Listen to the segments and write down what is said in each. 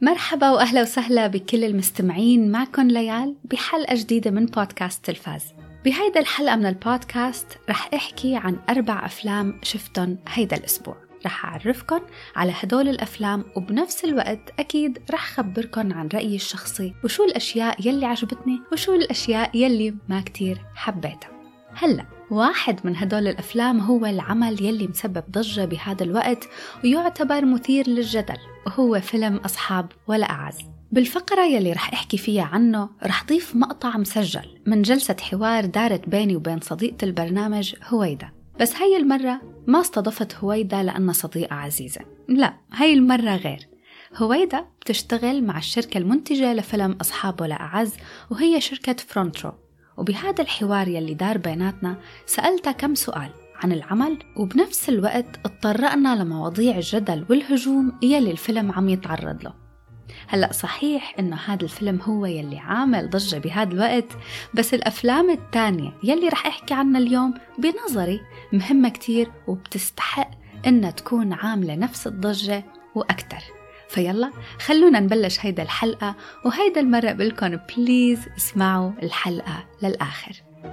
مرحبا وأهلا وسهلا بكل المستمعين. معكم ليال بحلقة جديدة من بودكاست تلفاز. بهيدا الحلقة من البودكاست رح أحكي عن 4 أفلام شفتن هيدا الأسبوع. رح أعرفكن على هدول الأفلام وبنفس الوقت أكيد رح خبركن عن رأيي الشخصي وشو الأشياء يلي عجبتني وشو الأشياء يلي ما كتير حبيتها. هلأ واحد من هدول الأفلام هو العمل يلي مسبب ضجة بهذا الوقت ويعتبر مثير للجدل، وهو فيلم أصحاب ولا أعز. بالفقرة يلي رح أحكي فيها عنه رح ضيف مقطع مسجل من جلسة حوار دارت بيني وبين صديقة البرنامج هويدا، بس هاي المرة ما استضفت هويدا لأنها صديقة عزيزة، لا هاي المرة غير. هويدا بتشتغل مع الشركة المنتجة لفيلم أصحاب ولا أعز، وهي شركة فرونترو. وبهذا الحوار يلي دار بيناتنا سألتها كم سؤال عن العمل، وبنفس الوقت اتطرقنا لمواضيع الجدل والهجوم يلي الفيلم عم يتعرض له. هلأ صحيح إنه هذا الفيلم هو يلي عامل ضجة بهذا الوقت، بس الأفلام التانية يلي رح أحكي عنها اليوم بنظري مهمة كتير وبتستحق إنها تكون عاملة نفس الضجة وأكتر. فيلا خلونا نبلش هيدا الحلقة، وهيدا المرة بلكن بليز اسمعوا الحلقة للآخر.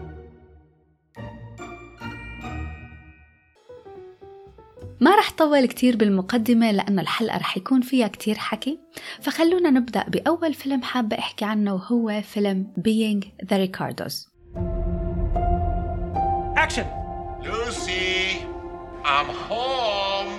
ما رح طول كتير بالمقدمة لأن الحلقة رح يكون فيها كتير حكي، فخلونا نبدأ بأول فيلم حابة أحكي عنه، وهو فيلم Being the Ricardos. Action! Lucy, I'm home.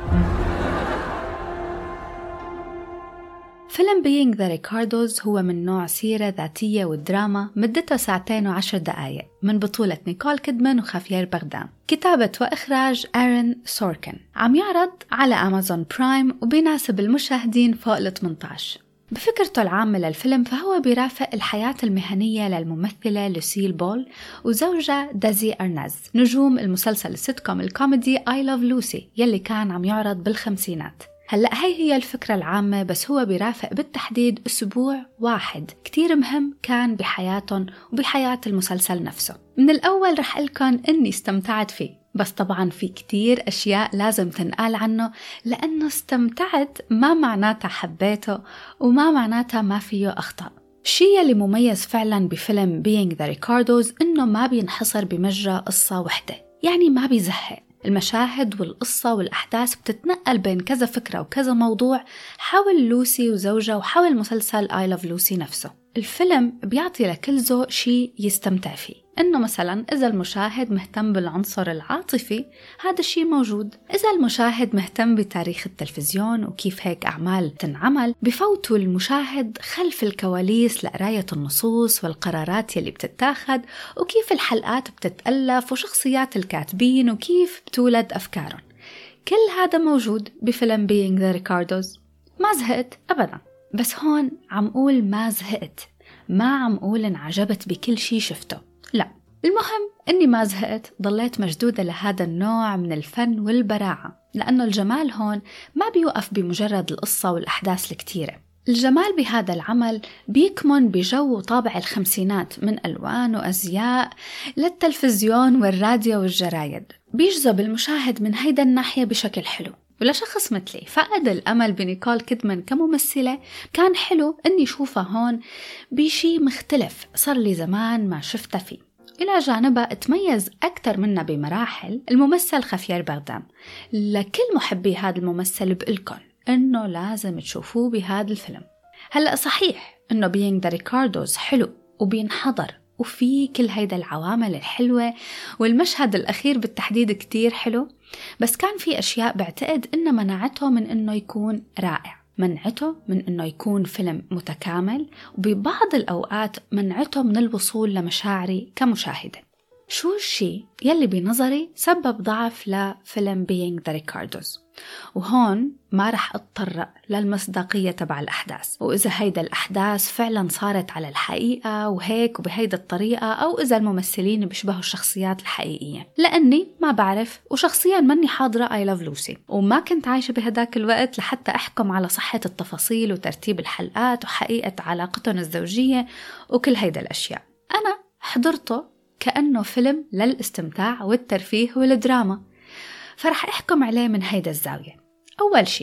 فيلم Being the Ricardos هو من نوع سيرة ذاتية والدراما، مدته 2 و10 دقايق، من بطولة نيكول كيدمان وخافير بارديم، كتابة وإخراج آرون سوركن. عم يعرض على أمازون برايم وبيناسب المشاهدين فوق 18. بفكرته العامة للفيلم فهو بيرافق الحياة المهنية للممثلة لوسيل بول وزوجها دازي أرناز، نجوم المسلسل السيتكوم الكوميدي I Love Lucy يلي كان عم يعرض بالخمسينات. هلأ هي الفكرة العامة، بس هو بيرافق بالتحديد أسبوع واحد كتير مهم كان بحياتهم وبحياة المسلسل نفسه. من الأول رح أقولكن إني استمتعت فيه، بس طبعاً في كتير أشياء لازم تنقال عنه، لأنه استمتعت ما معناتها حبيته وما معناتها ما فيه أخطاء. الشيء اللي مميز فعلاً بفيلم Being the Ricardos إنه ما بينحصر بمجرى قصة وحدة، يعني ما بيزهق. المشاهد والقصة والأحداث بتتنقل بين كذا فكرة وكذا موضوع حول لوسي وزوجها وحول مسلسل I Love Lucy نفسه. الفيلم بيعطي لكل ذوق شيء يستمتع فيه، إنه مثلا إذا المشاهد مهتم بالعنصر العاطفي هذا الشيء موجود، إذا المشاهد مهتم بتاريخ التلفزيون وكيف هيك أعمال تنعمل بفوتوا المشاهد خلف الكواليس لقراية النصوص والقرارات يلي بتتاخد وكيف الحلقات بتتألف وشخصيات الكاتبين وكيف بتولد أفكارهم. كل هذا موجود بفيلم Being the Ricardos. ما زهقت أبدا، بس هون عم قول ما زهقت، ما عم قول انعجبت بكل شي شفته، لا، المهم إني ما زهقت، ضليت مشدودة لهذا النوع من الفن والبراعة، لأنه الجمال هون ما بيوقف بمجرد القصة والأحداث الكتيرة. الجمال بهذا العمل بيكمن بجو وطابع الخمسينات، من ألوان وأزياء للتلفزيون والراديو والجرايد، بيجذب المشاهد من هيدا الناحية بشكل حلو. ولشخص مثلي فقد الأمل بنيكول كيدمان كممثلة، كان حلو أني شوفها هون بشي مختلف صار لي زمان ما شفتها فيه. إلى جانبها تميز أكتر منا بمراحل الممثل خافير بارديم. لكل محبي هذا الممثل بقلكن إنه لازم تشوفوه بهذا الفيلم. هلأ صحيح إنه Being the Ricardos حلو وبينحضر وفي كل هيدا العوامل الحلوة، والمشهد الأخير بالتحديد كتير حلو، بس كان في أشياء بعتقد إنه منعته من إنه يكون رائع، منعته من إنه يكون فيلم متكامل، وببعض الأوقات منعته من الوصول لمشاعري كمشاهدة. شو الشيء يلي بنظري سبب ضعف لفيلم Being the Ricardos؟ وهون ما رح أتطرق للمصداقية تبع الأحداث، وإذا هيدا الأحداث فعلا صارت على الحقيقة وهيك وبهيدا الطريقة، أو إذا الممثلين بيشبهوا الشخصيات الحقيقية، لأني ما بعرف، وشخصيا مني حاضرة I Love Lucy، وما كنت عايشة بهداك الوقت لحتى أحكم على صحة التفاصيل وترتيب الحلقات وحقيقة علاقتهم الزوجية وكل هيدا الأشياء. أنا حضرته كأنه فيلم للاستمتاع والترفيه والدراما، فرح أحكم عليه من هيدا الزاوية. أول شيء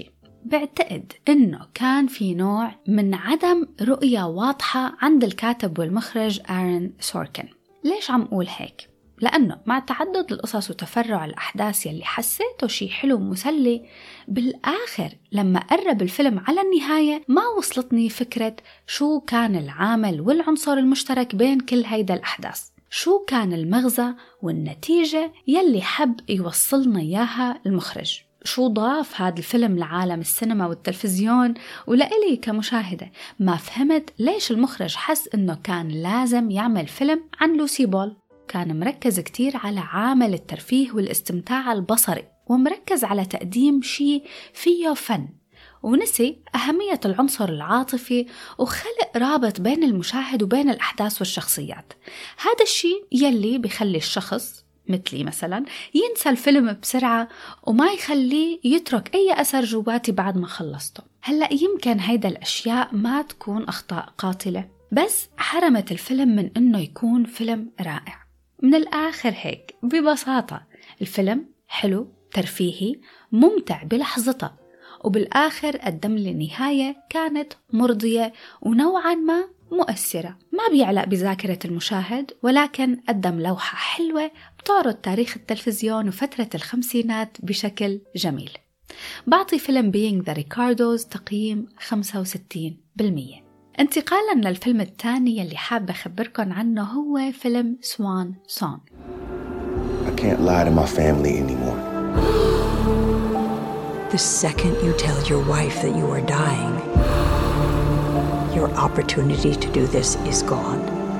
بعتقد إنه كان في نوع من عدم رؤية واضحة عند الكاتب والمخرج آرون سوركن. ليش عم أقول هيك؟ لأنه مع تعدد القصص وتفرع الأحداث يلي حسيته شي حلو ومسلي، بالآخر لما قرب الفيلم على النهاية ما وصلتني فكرة شو كان العامل والعنصر المشترك بين كل هيدا الأحداث، شو كان المغزى والنتيجة يلي حب يوصلنا إياها المخرج، شو ضاف هذا الفيلم لعالم السينما والتلفزيون ولإلي كمشاهدة. ما فهمت ليش المخرج حس إنه كان لازم يعمل فيلم عن لوسي بول. كان مركز كتير على عامل الترفيه والاستمتاع البصري، ومركز على تقديم شيء فيه فن، ونسي أهمية العنصر العاطفي وخلق رابط بين المشاهد وبين الأحداث والشخصيات. هذا الشيء يلي بيخلي الشخص مثلي مثلا ينسى الفيلم بسرعة وما يخليه يترك أي أثر جواتي بعد ما خلصته. هلأ يمكن هيدا الأشياء ما تكون أخطاء قاتلة، بس حرمت الفيلم من إنه يكون فيلم رائع. من الآخر هيك ببساطة، الفيلم حلو، ترفيهي، ممتع بلحظته، وبالآخر قدم لي نهاية كانت مرضية ونوعا ما مؤثرة. ما بيعلق بذاكرة المشاهد، ولكن قدم لوحة حلوة بتعرض تاريخ التلفزيون وفترة الخمسينات بشكل جميل. بعطي فيلم Being the Ricardos تقييم 65%. انتقالا للفيلم الثاني اللي حابة أخبركن عنه هو فيلم Swan Song. I can't lie to my family anymore. The second you tell your wife that you are dying, your opportunity to do this is gone.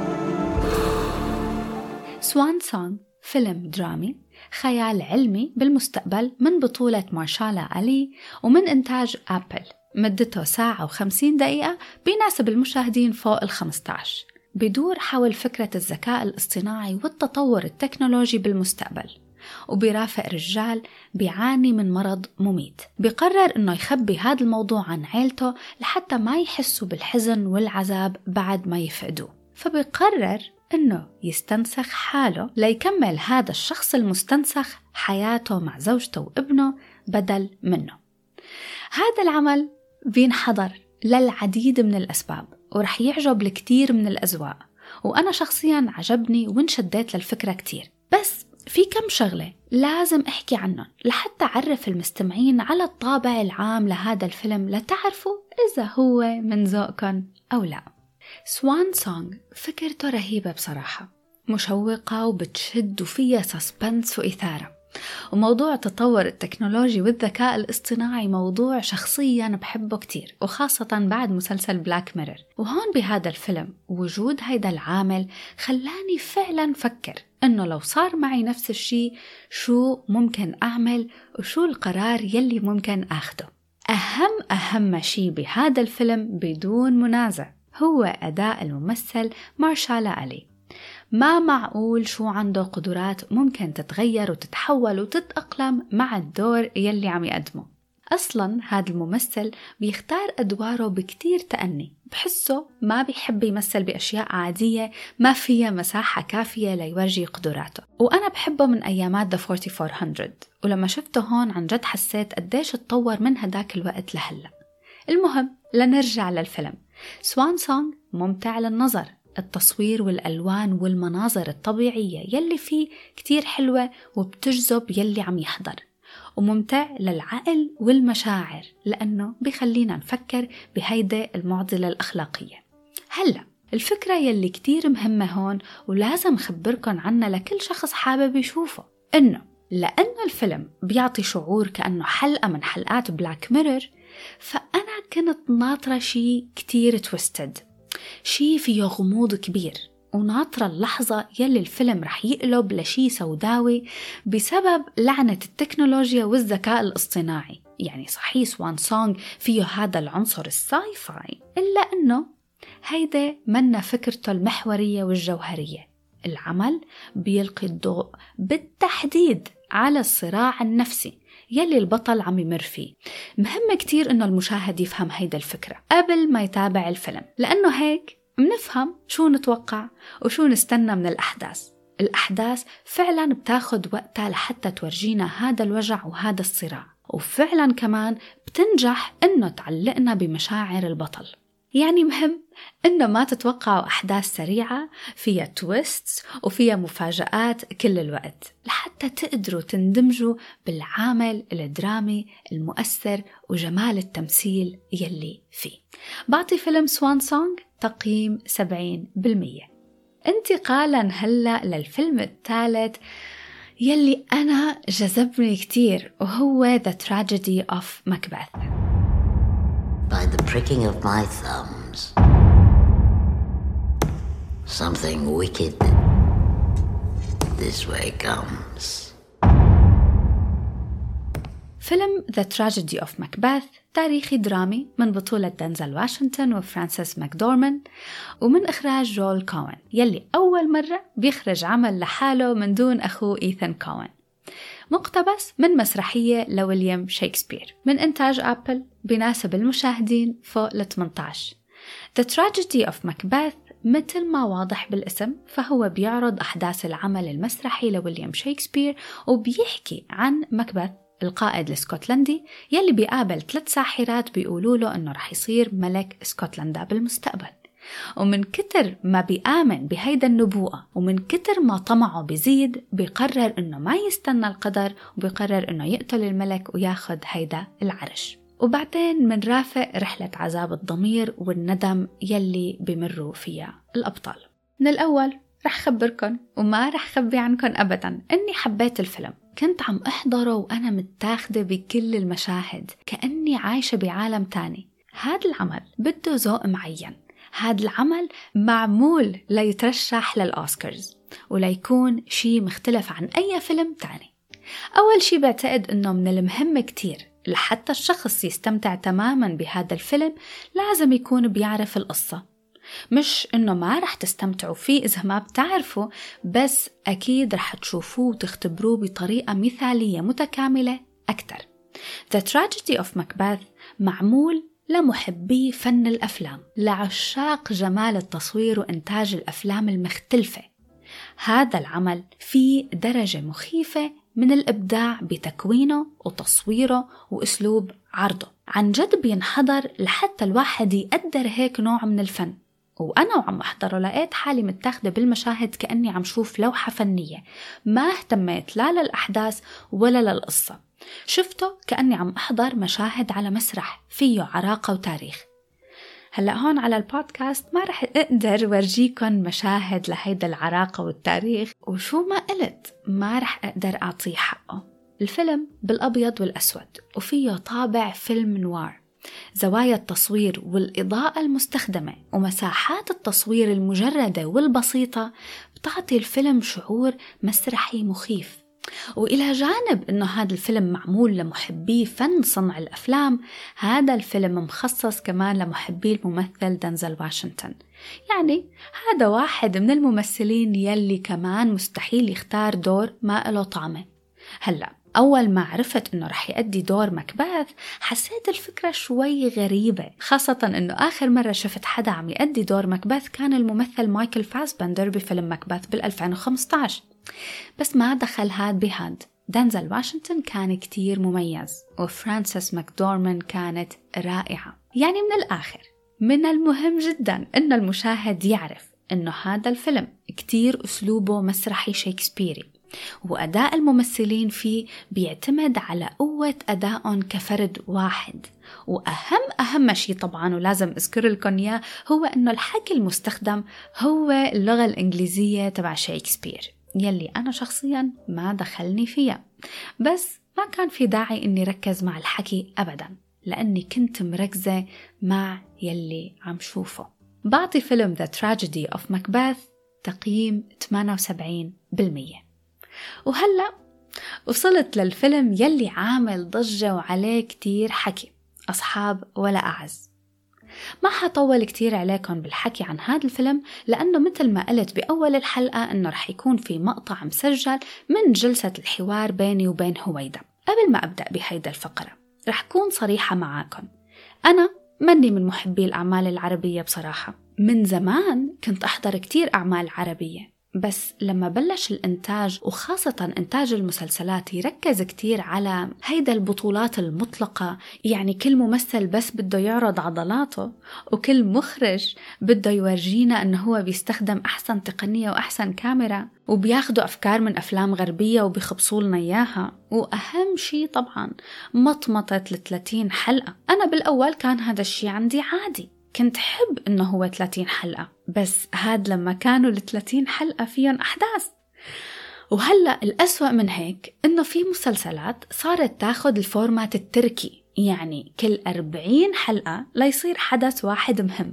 Swan Song فيلم درامي خيال علمي بالمستقبل من بطولة مارشالا ألي ومن إنتاج أبل. مدته 1 ساعة و50 دقيقة، بيناسب المشاهدين فوق 15. بيدور حول فكرة الذكاء الاصطناعي والتطور التكنولوجي بالمستقبل، وبيرافق رجال بيعاني من مرض مميت. بيقرر إنه يخبي هذا الموضوع عن عيلته لحتى ما يحسوا بالحزن والعذاب بعد ما يفقدوه. فبيقرر إنه يستنسخ حاله ليكمل هذا الشخص المستنسخ حياته مع زوجته وابنه بدل منه. هذا العمل بينحضر للعديد من الأسباب ورح يعجب لكتير من الأذواق، وأنا شخصياً عجبني وانشديت للفكرة كتير. بس في كم شغلة لازم أحكي عنهم لحتى أعرف المستمعين على الطابع العام لهذا الفيلم لتعرفوا إذا هو من ذوقكم أو لا. سوان سونغ فكرته رهيبة بصراحة، مشوقة وبتشد وفيها سسبنس وإثارة. وموضوع تطور التكنولوجي والذكاء الاصطناعي موضوع شخصياً بحبه كتير، وخاصة بعد مسلسل بلاك ميرور. وهون بهذا الفيلم وجود هيدا العامل خلاني فعلاً فكر إنه لو صار معي نفس الشيء شو ممكن أعمل وشو القرار يلي ممكن أخده. أهم شيء بهذا الفيلم بدون منازع هو أداء الممثل مارشالا ألي. ما معقول شو عنده قدرات ممكن تتغير وتتحول وتتأقلم مع الدور يلي عم يقدمه. أصلاً هذا الممثل بيختار أدواره بكتير تأني، بحسه ما بيحب يمثل بأشياء عادية ما فيها مساحة كافية ليورجي قدراته. وأنا بحبه من أيامات The 4400، ولما شفته هون عن جد حسيت قديش اتطور من هداك الوقت لهلأ. المهم لنرجع للفيلم. سوان سونغ ممتع للنظر، التصوير والألوان والمناظر الطبيعية يلي فيه كتير حلوة وبتجذب يلي عم يحضر، وممتع للعقل والمشاعر لأنه بيخلينا نفكر بهيدا المعضلة الأخلاقية. هلأ الفكرة يلي كتير مهمة هون ولازم خبركن عنها لكل شخص حابب يشوفه، إنه لأنه الفيلم بيعطي شعور كأنه حلقة من حلقات بلاك ميرور، فأنا كنت ناطرة شي كتير تويستد، شي فيه غموض كبير، وناطرة اللحظة يلي الفيلم رح يقلب لشي سوداوي بسبب لعنة التكنولوجيا والذكاء الاصطناعي. يعني صحيح سوان سونغ فيه هذا العنصر الساي فاي، إلا أنه هيدا منا فكرته المحورية والجوهرية. العمل بيلقي الضوء بالتحديد على الصراع النفسي يلي البطل عم يمر فيه. مهم كتير إنه المشاهد يفهم هيدا الفكرة قبل ما يتابع الفيلم، لأنه هيك منفهم شو نتوقع وشو نستنى من الأحداث فعلا بتاخد وقتها لحتى تورجينا هذا الوجع وهذا الصراع. وفعلا كمان بتنجح إنه تعلقنا بمشاعر البطل. يعني مهم إنه ما تتوقعوا أحداث سريعة فيها تويستس وفيها مفاجآت كل الوقت، لحتى تقدروا تندمجوا بالعامل الدرامي المؤثر وجمال التمثيل يلي فيه. بعطي فيلم سوان سونغ تقييم 70%. انتقالا هلأ للفيلم الثالث يلي أنا جذبني كتير، وهو The Tragedy of Macbeth. By the pricking of my thumbs, something wicked this way comes. فيلم The Tragedy of Macbeth تاريخي درامي من بطولة دنزل واشنطن وفرانسيس ماكدورمان، ومن إخراج جول كوين يلي أول مرة بيخرج عمل لحاله من دون أخوه إيثان كوين. مقتبس من مسرحية لويليام شكسبير من إنتاج أبل، بيناسب المشاهدين فوق ل 18. The Tragedy of Macbeth مثل ما واضح بالاسم، فهو بيعرض أحداث العمل المسرحي لويليام شكسبير، وبيحكي عن مكبث القائد الاسكتلندي يلي بيقابل 3 ساحرات بيقولوا له أنه رح يصير ملك اسكتلندا بالمستقبل. ومن كتر ما بيآمن بهيدا النبوءة ومن كتر ما طمعه بيزيد، بيقرر أنه ما يستنى القدر، وبيقرر أنه يقتل الملك وياخد هيدا العرش. وبعدين من رافق رحلة عذاب الضمير والندم يلي بيمروا فيها الأبطال. من الأول رح خبركن وما رح خبي عنكن أبدا أني حبيت الفيلم. كنت عم أحضره وأنا متاخدة بكل المشاهد، كأني عايشة بعالم تاني. هذا العمل بده ذوق معين، هذا العمل معمول ليترشح للأوسكارز وليكون شيء مختلف عن أي فيلم تاني. أول شيء بعتقد أنه من المهم كتير لحتى الشخص يستمتع تماما بهذا الفيلم لازم يكون بيعرف القصة. مش إنه ما رح تستمتعوا فيه إذا ما بتعرفوا، بس أكيد رح تشوفوه وتختبروه بطريقة مثالية متكاملة أكتر. The Tragedy of Macbeth معمول لمحبي فن الأفلام، لعشاق جمال التصوير وإنتاج الأفلام المختلفة. هذا العمل فيه درجة مخيفة من الإبداع بتكوينه وتصويره وأسلوب عرضه. عن جد بينحضر لحتى الواحد يقدر هيك نوع من الفن. وأنا وعم أحضره لقيت حالي متاخدة بالمشاهد كأني عم شوف لوحة فنية، ما اهتميت لا للأحداث ولا للقصة. شفته كأني عم أحضر مشاهد على مسرح فيه عراقة وتاريخ. هلأ هون على البودكاست ما رح أقدر ورجيكم مشاهد لهيدا العراقة والتاريخ، وشو ما قلت ما رح أقدر أعطيه حقه. الفيلم بالأبيض والأسود وفيه طابع فيلم نوار. زوايا التصوير والإضاءة المستخدمة ومساحات التصوير المجردة والبسيطة بتعطي الفيلم شعور مسرحي مخيف. وإلى جانب أنه هذا الفيلم معمول لمحبي فن صنع الأفلام، هذا الفيلم مخصص كمان لمحبي الممثل دنزل واشنطن. يعني هذا واحد من الممثلين يلي كمان مستحيل يختار دور ما له طعمه. هلأ أول ما عرفت أنه رح يأدي دور مكبث حسيت الفكرة شوي غريبة، خاصة أنه آخر مرة شفت حدا عم يأدي دور مكبث كان الممثل مايكل فاسبندر بفيلم مكبث بال2015. بس ما دخل هاد بهاد. دنزل واشنطن كان كتير مميز، وفرانسيس ماكدورمان كانت رائعة. يعني من الآخر من المهم جدا أن المشاهد يعرف أنه هذا الفيلم كتير أسلوبه مسرحي شكسبيري، وأداء الممثلين فيه بيعتمد على قوة أدائهم كفرد واحد. وأهم شيء طبعا ولازم أذكر لكم إياه هو أنه الحكي المستخدم هو اللغة الإنجليزية تبع شكسبير يلي أنا شخصيا ما دخلني فيها، بس ما كان في داعي إني ركز مع الحكي أبدا لأني كنت مركزة مع يلي عم شوفه. بعطي فيلم The Tragedy of Macbeth تقييم 78%. وهلأ وصلت للفيلم يلي عامل ضجة وعليه كتير حكي، أصحاب ولا أعز. ما حطول كتير عليكم بالحكي عن هذا الفيلم لأنه مثل ما قلت بأول الحلقة أنه رح يكون في مقطع مسجل من جلسة الحوار بيني وبين هويدا. قبل ما أبدأ بهيدا الفقرة رح كون صريحة معاكم، أنا مني من محبي الأعمال العربية بصراحة. من زمان كنت أحضر كتير أعمال عربية، بس لما بلش الإنتاج وخاصة إنتاج المسلسلات يركز كتير على هيدا البطولات المطلقة، يعني كل ممثل بس بده يعرض عضلاته، وكل مخرج بده يورجينا أنه هو بيستخدم أحسن تقنية وأحسن كاميرا، وبياخدوا أفكار من أفلام غربية وبيخبصولنا إياها. وأهم شيء طبعاً مطمطة 30 حلقة. أنا بالأول كان هذا الشيء عندي عادي، كنت حب إنه هو 30 حلقة، بس هاد لما كانوا 30 حلقة فيهم أحداث. وهلأ الأسوأ من هيك إنه في مسلسلات صارت تاخد الفورمات التركي، يعني كل 40 حلقة ليصير حدث واحد مهم.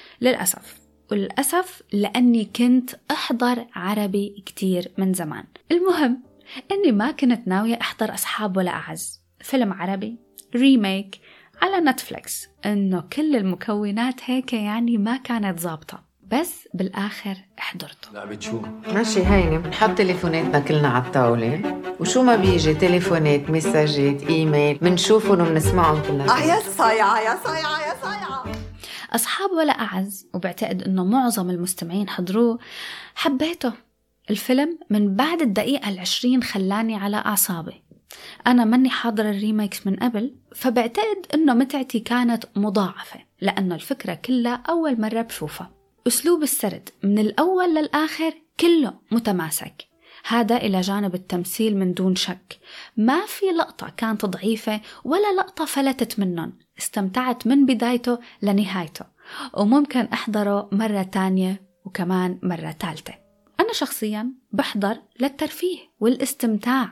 والأسف لأني كنت أحضر عربي كتير من زمان. المهم أني ما كنت ناوية أحضر أصحاب ولا أعز، فيلم عربي ريميك على نتفليكس، إنه كل المكونات هيك يعني ما كانت ضابطة، بس بالآخر حضرته. لعبة شو؟ ماشي هيني، بنحط تليفوناتنا كلنا على الطاولة، وشو ما بيجي تليفونات مساجات إيميل بنشوفهم وبنسمعهم كلنا. يا صايعة يا صايعة يا صايعة. أصحاب ولا أعز، وبعتقد إنه معظم المستمعين حضروه، حبيته. الفيلم من بعد الدقيقة 20 خلاني على أعصابي. أنا مني حاضرة الريميكس من قبل، فبعتقد إنه متعتي كانت مضاعفة، لأنه الفكرة كلها أول مرة بشوفها. أسلوب السرد من الأول للآخر كله متماسك، هذا إلى جانب التمثيل من دون شك. ما في لقطة كانت ضعيفة ولا لقطة فلتت منهم. استمتعت من بدايته لنهايته، وممكن أحضره مرة تانية وكمان مرة ثالثة. أنا شخصياً بحضر للترفيه والاستمتاع،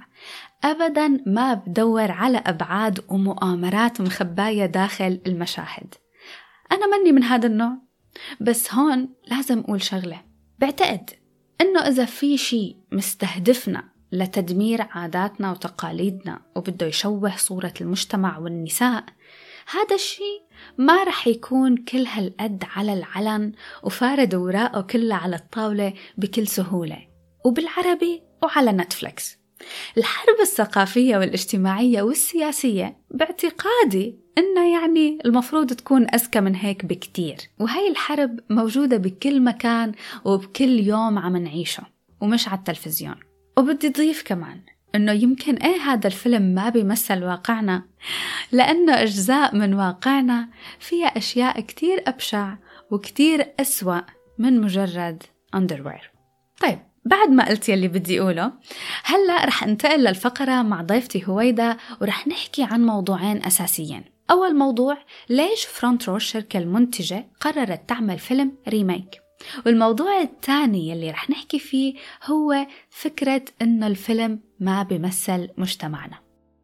أبداً ما بدور على أبعاد ومؤامرات مخباية داخل المشاهد. أنا مني من هذا النوع. بس هون لازم أقول شغلة، بعتقد إنه إذا في شيء مستهدفنا لتدمير عاداتنا وتقاليدنا وبده يشوه صورة المجتمع والنساء، هذا الشيء ما رح يكون كل هالقد على العلن وفارد وراءه كله على الطاولة بكل سهولة، وبالعربي وعلى نتفليكس. الحرب الثقافية والاجتماعية والسياسية باعتقادي إنه يعني المفروض تكون أذكى من هيك بكتير، وهي الحرب موجودة بكل مكان وبكل يوم عم نعيشه ومش على التلفزيون. وبدي ضيف كمان إنه يمكن هذا الفيلم ما بيمثل واقعنا، لأنه أجزاء من واقعنا فيها أشياء كتير أبشع وكتير أسوأ من مجرد underwear. طيب، بعد ما قلت يلي بدي أقوله، هلأ رح انتقل للفقرة مع ضيفتي هويدا، ورح نحكي عن موضوعين أساسيين. أول موضوع، ليش فرونت رو الشركة المنتجة قررت تعمل فيلم ريميك؟ والموضوع الثاني يلي رح نحكي فيه هو فكرة إنه الفيلم ما بيمثل مجتمعنا.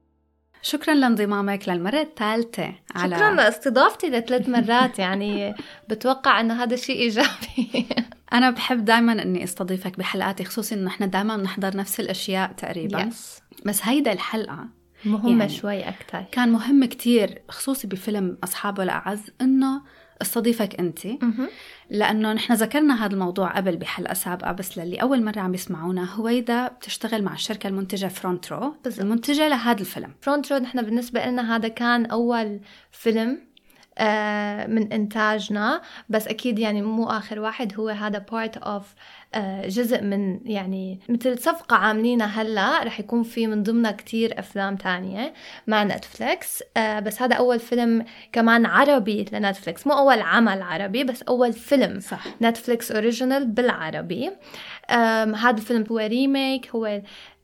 شكرا لانضمامك للمرة الثالثة. شكرا لاستضافتي ل3 مرات، يعني بتوقع أنه هذا شيء إيجابي. أنا بحب دايما أني استضيفك بحلقاتي، خصوصي أنه إحنا دايما نحضر نفس الأشياء تقريبا. بس هيدا الحلقة مهمة يعني شوي أكتر، كان مهم كتير، خصوصي بفيلم أصحاب ولا أعز، أنه استضيفك أنت، لأنه نحن ذكرنا هذا الموضوع قبل بحلقة سابقة، بس للي أول مرة عم يسمعونا، هويدا بتشتغل مع الشركة المنتجة فرونت رو، المنتجة لهذا الفيلم. فرونت رو نحن بالنسبة لنا هذا كان أول فيلم من إنتاجنا، بس أكيد يعني مو آخر واحد، هو هذا part of جزء من يعني مثل صفقة عاملينها هلأ، رح يكون في من ضمنها كتير أفلام تانية مع نتفليكس. بس هذا أول فيلم كمان عربي لنتفليكس، مو أول عمل عربي بس أول فيلم صح. نتفليكس أوريجينال بالعربي. هذا الفيلم هو ريميك، هو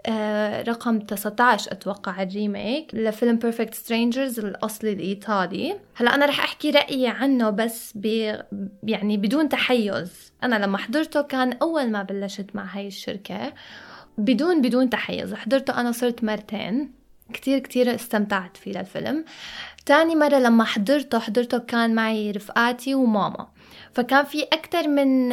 رقم 19 أتوقع الريميك لفيلم Perfect Strangers الأصلي الإيطالي. هلأ أنا رح أحكي رأيي عنه بس يعني بدون تحيز. أنا لما حضرته كان أول ما بلشت مع هاي الشركة، بدون تحيز حضرته. أنا صرت مرتين، كتير استمتعت فيه للفيلم. تاني مرة لما حضرته كان معي رفقاتي وماما، فكان في أكتر من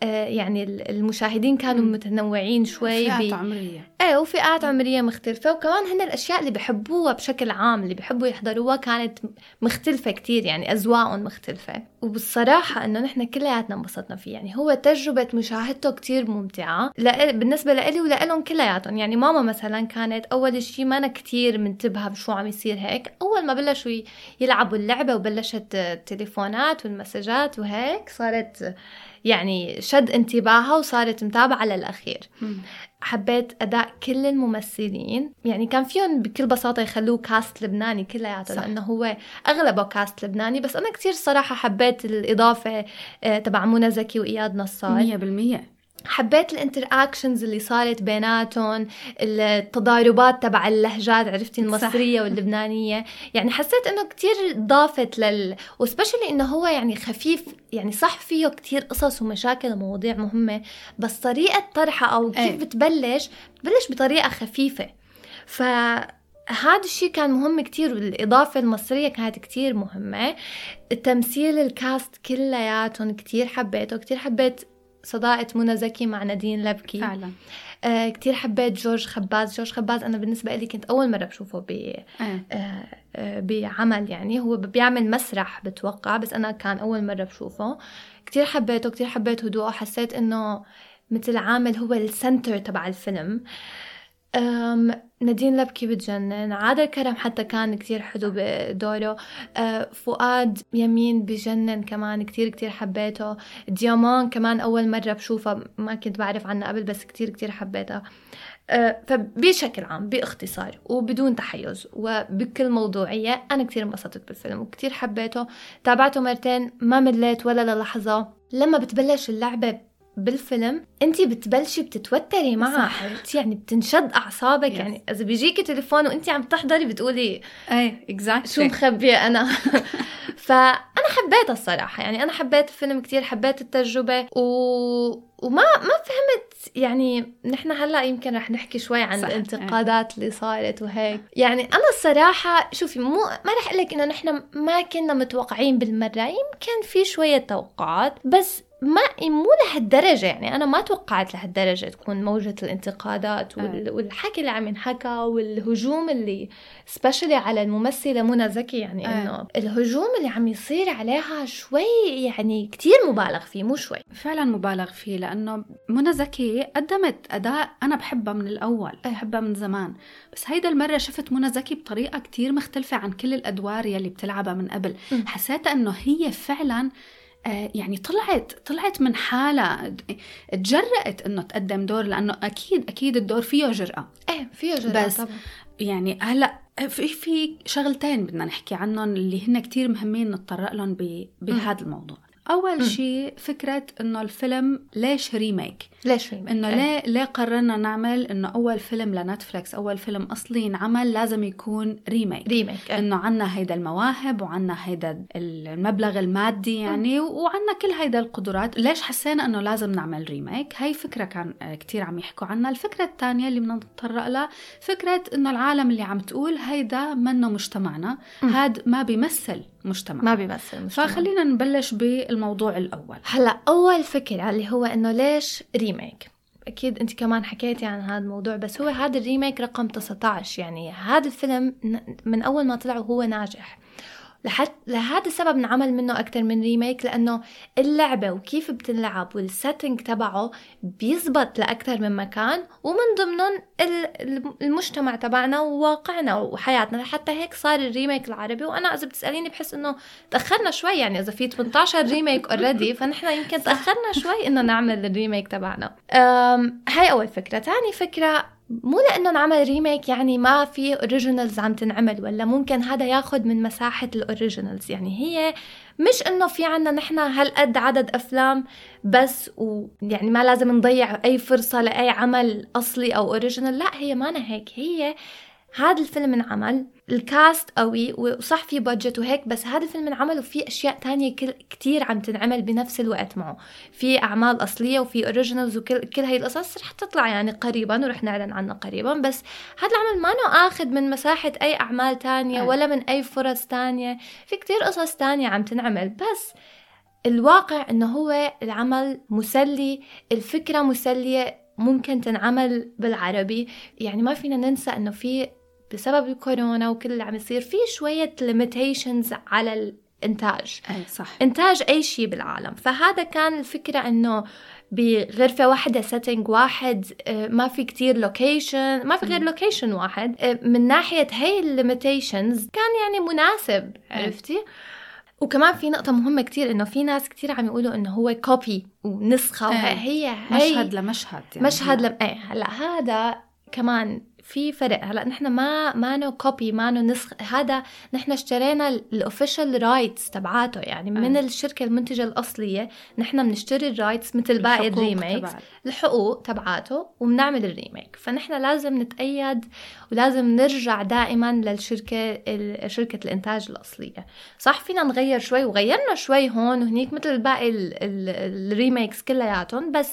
يعني المشاهدين كانوا متنوعين شوي، فئات عمرية، وفئات عمرية مختلفة، وكمان هن الأشياء اللي بحبوها بشكل عام اللي بحبوا يحضروها كانت مختلفة كتير، يعني أذواقهم مختلفة. وبالصراحة إنه نحن كلياتنا انبسطنا فيه، يعني هو تجربة مشاهدته كتير ممتعة بالنسبة لإلي ولإلهم كلياتهم. يعني ماما مثلا كانت أول شيء ما أنا كتير منتبهة بشو عم يصير هيك، أول ما بلشوا يلعبوا اللعبة وبلشت التليفونات والمساجات وهيك، صارت يعني شد انتباهها وصارت متابعة للأخير. حبيت أداء كل الممثلين، يعني كان فيهم بكل بساطة يخلوه كاست لبناني كلياته لأنه هو أغلبه كاست لبناني، بس أنا كتير صراحة حبيت الإضافة تبع منى زكي وإياد نصار 100%. حبيت الانتراكشنز اللي صارت بيناتهم، التضاربات تبع اللهجات، عرفتي المصرية واللبنانية، يعني حسيت انه كتير ضافت وسبيشلي انه هو يعني خفيف، يعني صح فيه كتير قصص ومشاكل ومواضيع مهمة، بس طريقة طرحها او كيف بتبلش بطريقة خفيفة. هذا الشيء كان مهم كتير، والإضافة المصرية كانت كتير مهمة. التمثيل الكاست كلياتهم كتير حبيته، كتير حبيت صداقة منى زكي مع نادين لبكي فعلا. كتير حبيت جورج خباز. أنا بالنسبة لي كنت أول مرة بشوفه بعمل، يعني هو بيعمل مسرح بتوقع، بس أنا كان أول مرة بشوفه. كتير حبيته، كتير حبيت هدوءه، حسيت إنه مثل عامل هو السنتر تبع الفيلم. نادين لبكي بتجنن، عادل كرم حتى كان كتير حلو بدوره. فؤاد يمين بجنن كمان، كتير حبيته. ديامان كمان أول مرة بشوفها، ما كنت بعرف عنها قبل، بس كتير حبيتها. فبشكل عام باختصار وبدون تحيز وبكل موضوعية، أنا كتير انبسطت بالفيلم وكتير حبيته. تابعته مرتين، ما مليت ولا للحظة. لما بتبلش اللعبة بالفيلم انتي بتبلشي بتتوتري معها، يعني بتنشد اعصابك. يعني اذا بيجيكي تليفون وانتي عم تحضري بتقولي شو مخبيه انا. فانا حبيت الصراحه، يعني انا حبيت الفيلم كتير، حبيت التجربه وما فهمت. يعني نحن هلا يمكن رح نحكي شوي عن الانتقادات اللي صارت وهيك. يعني انا الصراحه شوفي، ما رح اقول لك انه نحن ما كنا متوقعين بالمره، يمكن في شويه توقعات، بس مو لهالدرجة. يعني أنا ما توقعت لهالدرجة تكون موجة الانتقادات والحكي اللي عم ينحكى والهجوم اللي سبيشلي على الممثلة منى زكي. يعني إنه الهجوم اللي عم يصير عليها شوي يعني كتير مبالغ فيه، مو شوي، فعلا مبالغ فيه. لأنه منى زكي قدمت أداء أنا بحبها من الأول، بحبها من زمان، بس هيدا المرة شفت منى زكي بطريقة كتير مختلفة عن كل الأدوار يلي بتلعبها من قبل. حسيت أنه هي فعلا يعني طلعت من حالة، تجرأت انه تقدم دور، لانه اكيد الدور فيه جرأة. فيه جرأة بس طبعا. يعني هلا في شغلتين بدنا نحكي عنهم اللي هن كتير مهمين نتطرق لهم بهذا الموضوع. اول شيء فكرة انه الفيلم ليش ريميك؟ انه ليه قررنا نعمل انه اول فيلم لنتفليكس، اول فيلم اصلي ينعمل لازم يكون ريميك. انه عنا هيدا المواهب وعنا هيدا المبلغ المادي يعني وعنا كل هيدا القدرات، ليش حسينا انه لازم نعمل ريميك؟ هاي فكرة كان كتير عم يحكوا عنها. الفكرة الثانية اللي بدنا نتطرق لها فكرة انه العالم اللي عم تقول هيدا منه مجتمعنا، هاد ما بيمثل مجتمع، ما بيمثل مجتمع. فخلينا نبلش بالموضوع الأول. هلا أول فكرة اللي هو إنه ليش ريميك. أكيد أنت كمان حكيتي عن هذا الموضوع، بس هو هذا الريميك رقم 19. يعني هذا الفيلم من أول ما طلع وهو ناجح، لهذا السبب نعمل منه أكتر من ريميك، لأنه اللعبة وكيف بتلعب والسيتنج تبعه بيزبط لأكتر من مكان، ومن ضمنهم المجتمع تبعنا وواقعنا وحياتنا. حتى هيك صار الريميك العربي، وأنا إذا بتسأليني بحس إنه تأخرنا شوي. يعني إذا في 18 ريميك already، فنحن يمكن تأخرنا شوي إنه نعمل الريميك تبعنا. هاي أول فكرة. تاني فكرة، مو لأنه نعمل ريميك يعني ما في أوريجينالز عم تنعمل، ولا ممكن هذا ياخد من مساحة الأوريجينالز. يعني هي مش إنه في عنا نحن هالقد عدد أفلام بس، ويعني ما لازم نضيع أي فرصة لأي عمل أصلي أو أوريجينال. لا، هي مانا هيك. هي هذا الفيلم انعمل، الكاست قوي وصح في بادجت وهيك، بس هذا الفيلم انعمل وفي أشياء تانية كتير عم تنعمل بنفس الوقت معه. في أعمال أصلية وفي أوريجينالز، وكل هاي القصص رح تطلع يعني قريبا ورح نعلن عنها قريبا. بس هذا العمل ما نوع آخذ من مساحة أي أعمال تانية ولا من أي فرص تانية. في كتير قصص تانية عم تنعمل، بس الواقع إنه هو العمل مسلي، الفكرة مسلية، ممكن تنعمل بالعربي. يعني ما فينا ننسى إنه في بسبب الكورونا وكل اللي عم يصير في شوية limitations على الإنتاج. صح. إنتاج أي شيء بالعالم. فهذا كان الفكرة إنه بغرفة واحدة setting واحد، ما في كتير لوكيشن، ما في غير لوكيشن واحد. من ناحية هاي limitations كان يعني مناسب، عرفتي؟ وكمان في نقطة مهمة كتير، إنه في ناس كتير عم يقولوا إنه هو كوبي ونسخة، هي مشهد لمشهد يعني. مشهد هلا هذا كمان في فرق. هلا نحن ما نو كوبي، ما نو نسخ، هذا نحن اشترينا الاوفيشال رايتس تبعاته، يعني من الشركة المنتجة الأصلية نحن بنشتري الرايتس مثل باقي الريميك، الحقوق تبعاته، وبنعمل الريميك. فنحن لازم نتأيد ولازم نرجع دائما شركة الإنتاج الأصلية. صح فينا نغير شوي، وغيرنا شوي هون وهنيك مثل باقي الريميكس كلياتهم، بس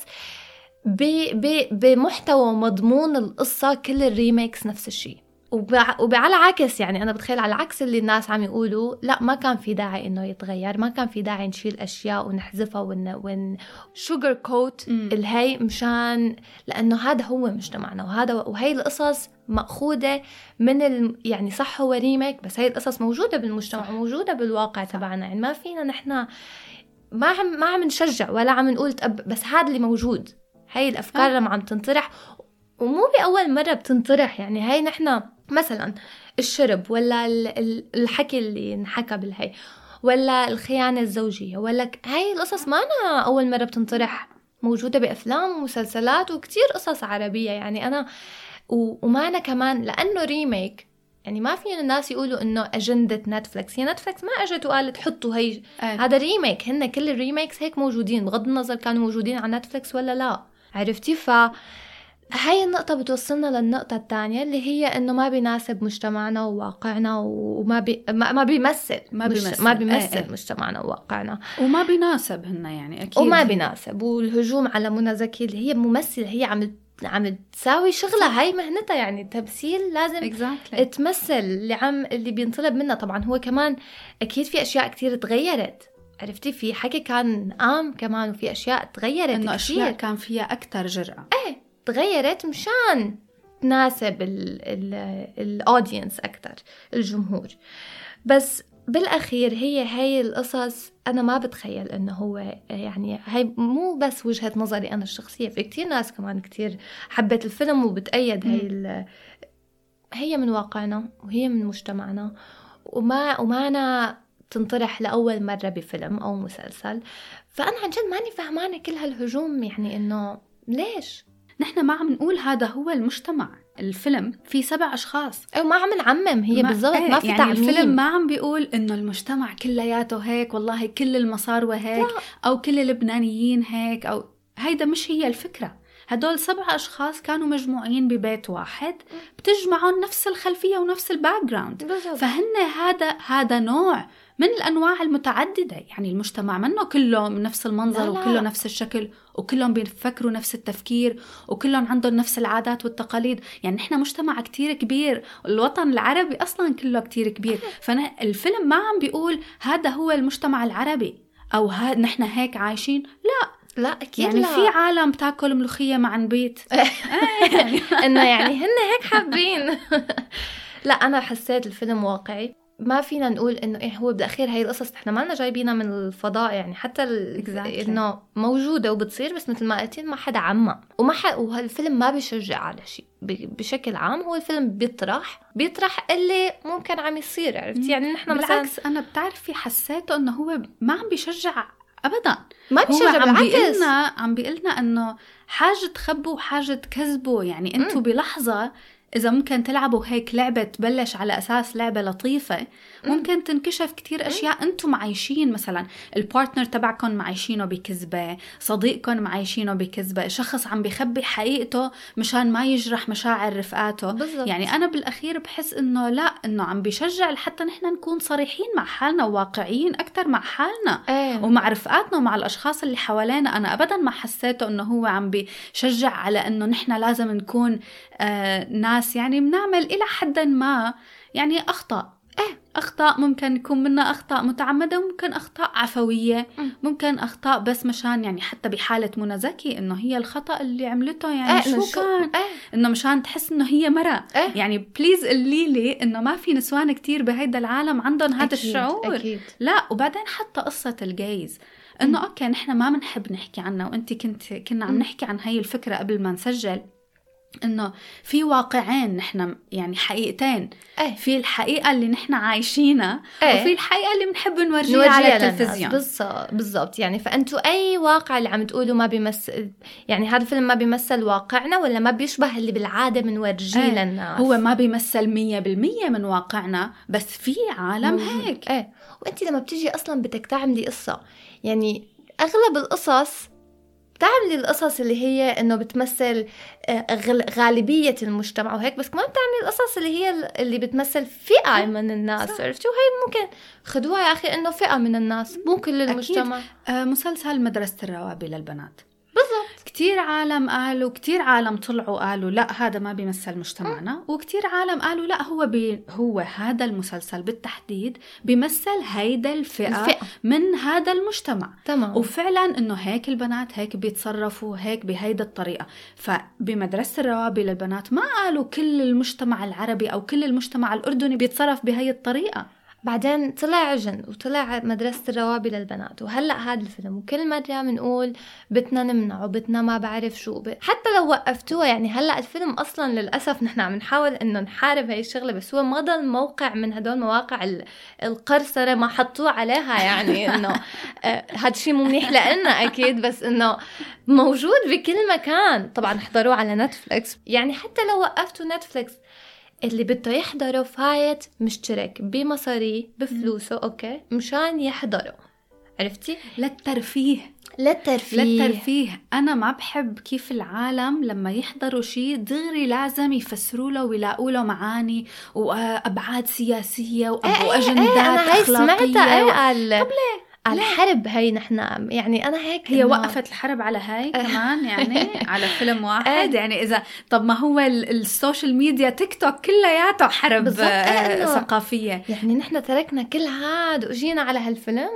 بمحتوى ومضمون القصة كل الريميكس نفس الشيء. وعلى عكس يعني أنا بتخيل على عكس اللي الناس عم يقولوا لا، ما كان في داعي إنه يتغير، ما كان في داعي نشيل أشياء ونحذفها ون sugar coat الهي مشان، لأنه هذا هو مجتمعنا، وهي القصص مأخوذة من يعني صح هو ريميك، بس هي القصص موجودة بالمجتمع وموجودة بالواقع تبعنا. يعني ما فينا نحن ما عم نشجع ولا عم نقول بس هذا اللي موجود. هاي الأفكار لما عم تنطرح، ومو بأول مرة بتنطرح، يعني هاي نحن مثلا الشرب ولا الحكي اللي انحكى بالهاي ولا الخيانة الزوجية ولا هاي القصص ما أنا أول مرة بتنطرح، موجودة بأفلام ومسلسلات وكتير قصص عربية. يعني أنا وما أنا كمان لأنه ريميك، يعني ما فينا الناس يقولوا إنه أجندة نتفليكس، هي نتفليكس ما أجت وقالت حطوا هاي هذا ريميك، هن كل الريميكس هيك موجودين بغض النظر كانوا موجودين على نتفليكس ولا لا، عرفتي؟ هاي النقطة بتوصلنا للنقطة الثانية اللي هي إنه ما بيناسب مجتمعنا وواقعنا، وما ما بيمثل مجتمعنا وواقعنا، وما بيناسب هنا يعني أكيد، وما بيناسب. والهجوم على منى زكي اللي هي ممثلة، هي عم تساوي شغلها، هاي مهنتها، يعني تمثيل لازم تمثل اللي بينطلب منها. طبعا هو كمان أكيد في أشياء كتير تغيرت، عرفتي؟ في حكي كان كمان، وفي أشياء تغيرت، إنه أشياء كان فيها أكتر جرأة، تغيرت مشان تناسب الأودينس أكتر، الجمهور. بس بالأخير هي القصص أنا ما بتخيل إنه هو، يعني هاي مو بس وجهة نظري أنا الشخصية، في كتير ناس كمان كتير حبت الفيلم وبتأيد هي من واقعنا وهي من مجتمعنا، وما أنا تنطرح لأول مرة بفيلم أو مسلسل. فأنا عن جد ماني فهمانة كل هالهجوم، يعني إنه ليش؟ نحن ما عم نقول هذا هو المجتمع، الفيلم في 7 أشخاص، أو ما عم نعمم، هي بالضبط ما في يعني تعميم. الفيلم ما عم بيقول إنه المجتمع كلياته هيك، والله كل المصاروة هيك، لا. أو كل اللبنانيين هيك، أو هيدا مش هي الفكرة. هدول 7 أشخاص كانوا مجموعين ببيت واحد، بتجمعون نفس الخلفية ونفس الباك جراوند، فهن هذا نوع من الأنواع المتعددة. يعني المجتمع منه كله من نفس المنظر، لا. وكله نفس الشكل، وكلهم بيفكروا نفس التفكير، وكلهم عندهم نفس العادات والتقاليد. يعني نحن مجتمع كتير كبير، الوطن العربي أصلا كله كتير كبير. فالفيلم ما عم بيقول هذا هو المجتمع العربي، أو نحن هيك عايشين، لا أكيد، يعني لا. في عالم تاكل ملوخية مع نبيت يعني إنه يعني هن هيك حابين. لا، أنا حسيت الفيلم واقعي، ما فينا نقول إنه هو بالأخير هاي القصص إحنا ما لنا جايبينها من الفضاء، يعني حتى إنه موجودة وبتصير، بس مثل ما قلتين ما حدا عمم، وهالفيلم ما بيشجع على شيء بشكل عام. هو الفيلم بيطرح اللي ممكن عم يصير، عرفتي؟ يعني نحن بالعكس أنا بتعرفي حسيته إنه هو ما عم بيشجع أبداً، ما بيشجع، بالعكس عم بيقلنا إنه حاجة تخبوا وحاجة تكذبوا. يعني أنتوا بلحظة إذا ممكن تلعبوا هيك لعبة تبلش على أساس لعبة لطيفة، ممكن تنكشف كتير أشياء أنتم معيشين، مثلا البارتنر تبعكم معيشينه بكذبة، صديقكم معيشينه بكذبة، شخص عم بيخبي حقيقته مشان ما يجرح مشاعر رفقاته. بالزبط. يعني أنا بالأخير بحس إنه لا، إنه عم بيشجع لحتى نحن نكون صريحين مع حالنا وواقعيين أكتر مع حالنا ومع رفقاتنا ومع الأشخاص اللي حوالينا. أنا أبدا ما حسيته إنه هو عم بيشجع على إنه نحن لازم نكون ناس يعني بنعمل إلى حد ما يعني أخطاء ممكن يكون منا أخطاء متعمدة، ممكن أخطاء عفوية، ممكن أخطاء بس مشان يعني حتى بحالة منى زكي إنه هي الخطأ اللي عملته يعني شو كان إنه مشان تحس إنه هي مرة يعني بليز قليلي إنه ما في نسوان كتير بهيدا العالم عندهم هذا الشعور. أكيد. لا، وبعدين حتى قصة الجايز إنه أوكي نحن ما بنحب نحكي عنها، وأنت كنا عم نحكي عن هاي الفكرة قبل ما نسجل، إنه في واقعين نحن يعني حقيقتين. في الحقيقة اللي نحن عايشينها وفي الحقيقة اللي بنحب نورجيها على التلفزيون. بالضبط. يعني فأنتوا أي واقع اللي عم تقولوا ما بيمثل، يعني هذا الفيلم ما بيمثل واقعنا ولا ما بيشبه اللي بالعادة بنورجيه للناس؟ هو ما بيمثل 100% من واقعنا، بس في عالم هيك. وأنت لما بتيجي أصلا بدك تعملي قصة، يعني أغلب القصص بتعملي القصص اللي هي إنه بتمثل غالبية المجتمع وهيك، بس كمان بتعملي القصص اللي هي اللي بتمثل فئة من الناس. عرفتوا؟ هي ممكن خدوها يا أخي إنه فئة من الناس، مو كل المجتمع. مسلسل مدرسة الروابي للبنات بالضبط. كتير عالم قالوا، كتير عالم طلعوا قالوا لا هذا ما بيمثل مجتمعنا، وكتير عالم قالوا لا هو هذا المسلسل بالتحديد بيمثل هيدا الفئة من هذا المجتمع. تمام. وفعلا انه هيك البنات هيك بيتصرفوا هيك بهيدا الطريقة. فبمدرسة الروابي للبنات ما قالوا كل المجتمع العربي او كل المجتمع الأردني بيتصرف بهي الطريقة. بعدين طلع عجن وطلع مدرسة الروابي للبنات، وهلأ هذا الفيلم وكل مرة منقول بتنا نمنع وبتنا ما بعرف شو حتى لو وقفتوها. يعني هلأ الفيلم أصلا للأسف نحن عم نحاول إنه نحارب هاي الشغلة، بس هو ما ضل موقع من هدول مواقع القرصرة ما حطوه عليها. يعني إنه هذا الشيء مو منيح لنا أكيد، بس إنه موجود بكل مكان. طبعا احضروه على نتفليكس. يعني حتى لو وقفتوا نتفليكس اللي بده يحضره فايت مشترك بمصاري بفلوسه أوكي مشان يحضره. عرفتي؟ للترفيه. أنا ما بحب كيف العالم لما يحضروا شيء دغري لازم يفسروا له ويلاقوا له معاني وأبعاد سياسية وأجندات أخلاقية. الحرب هاي نحن يعني أنا هيك هي وقفت الحرب على هاي كمان يعني على فيلم واحد. يعني إذا طب ما هو السوشيال ميديا تيك توك كلياته حرب ثقافية. يعني نحن تركنا كل هذا وجينا على هالفيلم.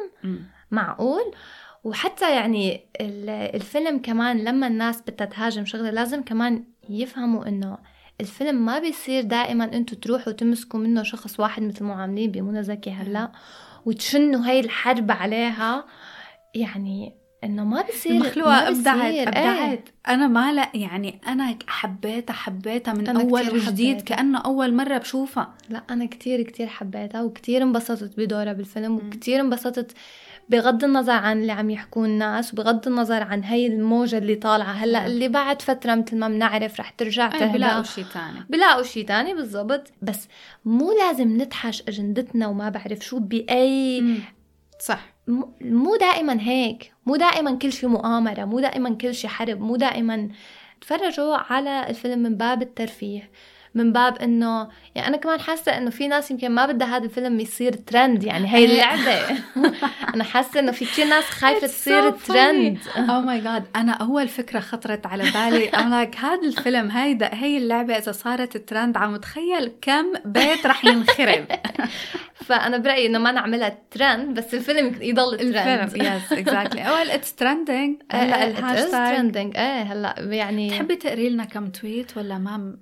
معقول؟ وحتى يعني الفيلم كمان لما الناس بدها تهاجم شغلة لازم كمان يفهموا إنه الفيلم ما بيصير دائما أنتوا تروحوا تمسكوا منه شخص واحد مثل ما عاملين بمنى زكي هلأ وتشنوا هاي الحرب عليها. يعني إنه ما بيصير. المخلوقة أبدعت. أنا ما لا يعني أنا حبيتها من أول وجديد كأنه أول مرة بشوفها. لا أنا كتير حبيتها وكتير انبسطت بدورها بالفيلم وكتير انبسطت بغض النظر عن اللي عم يحكون الناس وبغض النظر عن هاي الموجة اللي طالعة هلأ اللي بعد فترة مثل ما بنعرف رح ترجع تهدى. بلاقوا شيء تاني بالضبط. بس مو لازم نتحش أجندتنا وما بعرف شو بأي صح. مو دائما هيك، مو دائما كل شيء مؤامرة، مو دائما كل شيء حرب، مو دائما. تفرجوا على الفيلم من باب الترفيه، من باب انه يعني انا كمان حاسه انه في ناس يمكن ما بدها هذا الفيلم يصير ترند. يعني هي اللعبه انا حاسه انه في كثير ناس خايفه تصير ترند. او ماي جاد انا اول فكره خطرت على بالي انا هذا الفيلم هي اللعبه اذا صارت ترند عم متخيل كم بيت رح ينخرب. فانا برايي انه ما نعملها ترند بس الفيلم يضل ترند. يس اكزاكتلي. اول اتس ترندينج هلا الهاشتاج ترندينج. هلا يعني تحبي تقري لنا كم تويت ولا ما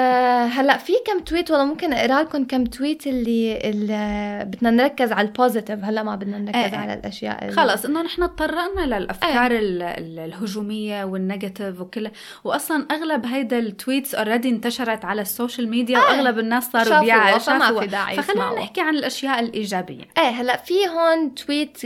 هلا في كم تويت والله ممكن اقرا لكم كم تويت اللي بدنا نركز على البوزيتيف. هلا ما بدنا نركز على الاشياء خلص انه نحن تطرقنا للافكار الهجوميه والنيجاتيف وكل. واصلا اغلب هيدا التويتس اوريدي انتشرت على السوشيال ميديا واغلب الناس صاروا بيعوا فما في داعي. فخلينا نحكي عن الاشياء الايجابيه. هلا في هون تويت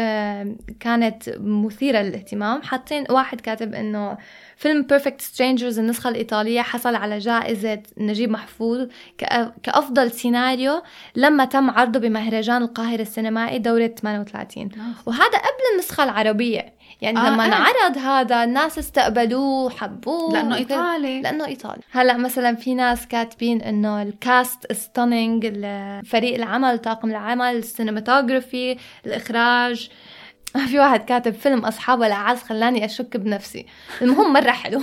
كانت مثيره للاهتمام. حاطين واحد كاتب انه فيلم Perfect Strangers النسخة الإيطالية حصل على جائزة نجيب محفوظ كأفضل سيناريو لما تم عرضه بمهرجان القاهرة السينمائي دورة 38. وهذا قبل النسخة العربية. يعني لما انعرض هذا الناس استقبلوه حبوه لأنه إيطالي. هلأ مثلا في ناس كاتبين إنه الكاست ستانينج، فريق العمل، طاقم العمل، السينماتوغرافي، الإخراج. في واحد كاتب فيلم أصحاب الأعز خلاني أشك بنفسي. المهم مرة حلو.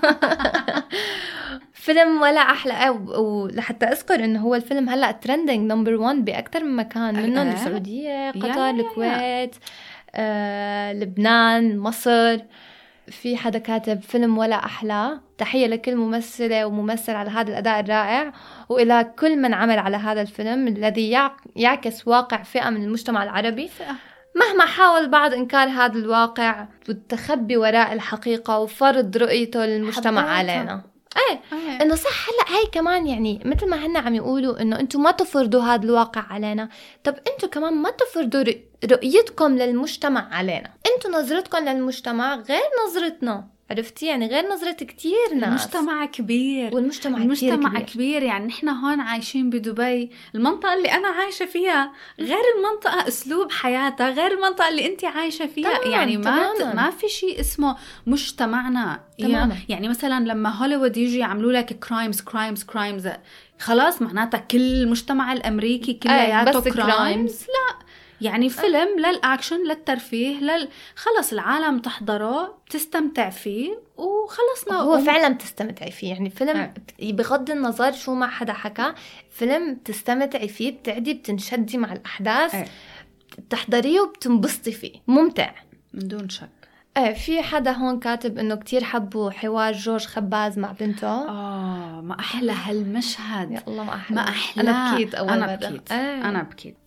فيلم ولا أحلى. ولحتى أذكر إنه هو الفيلم هلأ ترندينج نمبر 1 بأكتر من مكان منهم السعودية، قطر، الكويت، لبنان، مصر. في حدا كاتب فيلم ولا أحلى، تحية لكل ممثلة وممثل على هذا الأداء الرائع وإلى كل من عمل على هذا الفيلم الذي يعكس واقع فئة من المجتمع العربي مهما حاول بعض إنكار هذا الواقع والتخبي وراء الحقيقة وفرض رؤيته للمجتمع علينا. إنه صح. هلأ هاي كمان يعني مثل ما هن عم يقولوا إنه أنتوا ما تفرضوا هذا الواقع علينا، طب أنتوا كمان ما تفرضوا رؤيتكم للمجتمع علينا. أنتوا نظرتكم للمجتمع غير نظرتنا، عرفتي؟ يعني غير نظرة كتير ناس. المجتمع كبير، والمجتمع كبير. يعني نحن هون عايشين بدبي، المنطقة اللي أنا عايشة فيها غير المنطقة، أسلوب حياتها غير المنطقة اللي أنت عايشة فيها. يعني ما في شيء اسمه مجتمعنا. يعني مثلا لما هوليوود يجي يعملوا لك كرايمز خلاص معناتها كل المجتمع الأمريكي كلياته كرايمز. لا، يعني فيلم للأكشن للترفيه خلص العالم تحضره تستمتع فيه وخلصنا. هو فعلا تستمتعي فيه، يعني فيلم بغض النظر شو ما حدا حكى، فيلم تستمتعي فيه، بتعدي بتنشدي مع الأحداث، تحضريه وبتنبسطي فيه، ممتع من دون شك. في حدا هون كاتب إنه كتير حبوا حوار جورج خباز مع بنته. ما أحلى هالمشهد. يا الله ما أحلى. أنا بكيت أول مرة. أنا بكيت.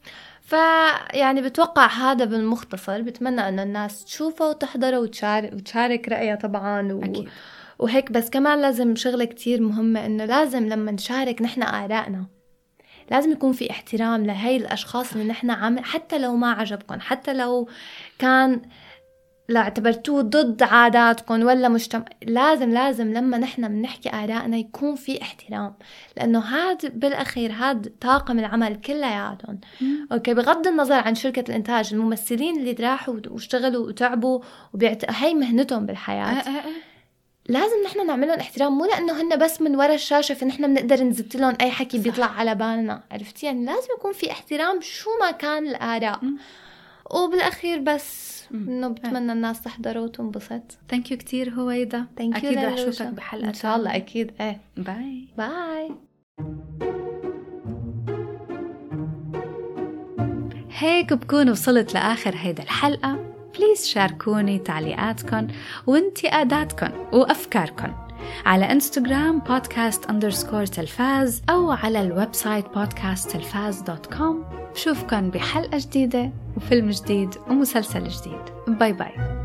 فيعني بتوقع هذا بالمختصر، بتمنى أن الناس تشوفه وتحضره وتشارك رأيها طبعا وهيك. بس كمان لازم شغلة كتير مهمة، إنه لازم لما نشارك نحن آرائنا لازم يكون في احترام لهي الأشخاص اللي نحن حتى لو ما عجبكم، حتى لو كان لا اعتبرتوه ضد عاداتكم ولا مجتمع، لازم لما نحن بنحكي آرائنا يكون في احترام، لأنه هاد بالأخير هاد طاقم العمل كلياتهم. أوكي، بغض النظر عن شركة الإنتاج، الممثلين اللي راحوا واشتغلوا وتعبوا هاي مهنتهم بالحياة. لازم نحن نعملهم احترام، مو لأنه هن بس من وراء الشاشة فنحن بنقدر نزت لهم أي حكي بيطلع على بالنا، عرفتي؟ يعني لازم يكون في احترام شو ما كان الآراء. وبالأخير بس إنه بتمنى الناس تحضروا وتنبسط. ثانك يو كتير هويدا. أكيد رح أشوفك بحلقة إن شاء الله. أكيد. باي. هيك بكون وصلت لآخر هيدا الحلقة. بليز شاركوني تعليقاتكم وانتقاداتكم وأفكاركم على انستغرام podcast_تلفاز أو على الويب سايت podcasttelfaz.com. بشوفكن بحلقة جديدة وفيلم جديد ومسلسل جديد. باي باي.